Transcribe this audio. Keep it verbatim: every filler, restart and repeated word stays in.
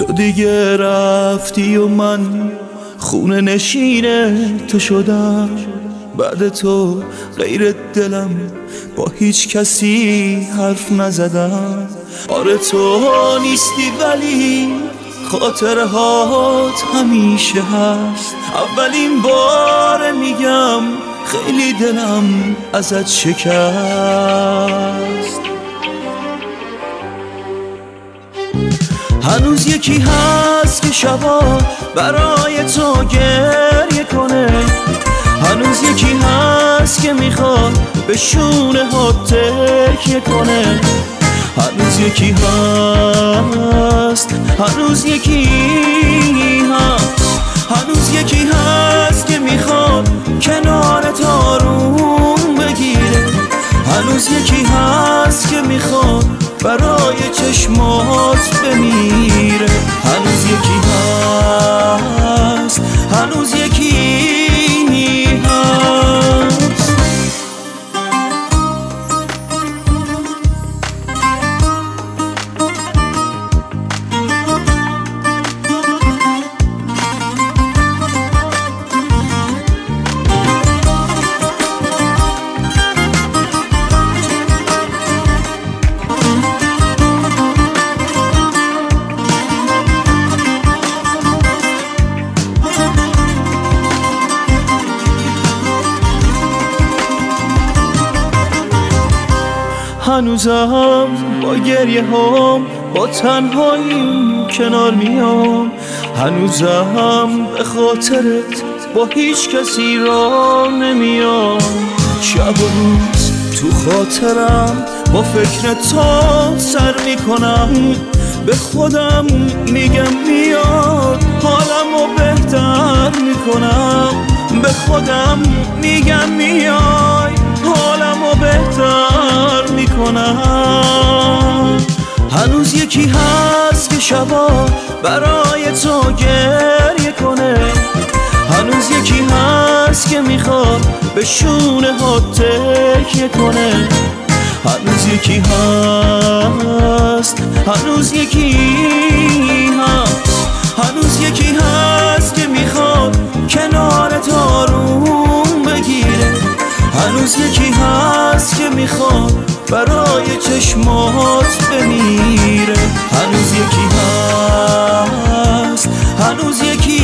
تو دیگه رفتی و من خونه نشین تو شدم. بعد تو غیر دلم با هیچ کسی حرف نزدم. آره تو نیستی ولی خاطرهات همیشه هست. اولین بار میگم خیلی دلم ازت شکست. هنوز یکی هست که شبا برای تو گریه کنه. هنوز یکی هست که میخواد به شونه ها تکیه کنه. هنوز یکی هست، هنوز یکی هست، هنوز یکی هست که میخواد کنارت آروم بگیره. هنوز یکی هست که میخواد برای چشمات بمیره. هنوز یکی هست، هنوز یکی هست. هنوزم با گریه هم با تنهایی کنار میام. هنوزم به خاطرت با هیچ کسی را نمیام. شب و روز تو خاطرم با فکر تو سر میکنم. به خودم میگم میاد حالمو بهتر میکنم. به خودم میگم میای حالمو بهتر میکنم. هنوز یکی هست که شبا برای تو گریه کنه. هنوز یکی هست که میخواد به شونه ها تکیه کنه. هنوز یکی هست، هنوز یکی هست، هنوز یکی هست که میخواد کنارت آروم بگیره. هنوز یکی هست که میخواد برای چشمات بمیره. هنوز یکی هست، هنوز یکی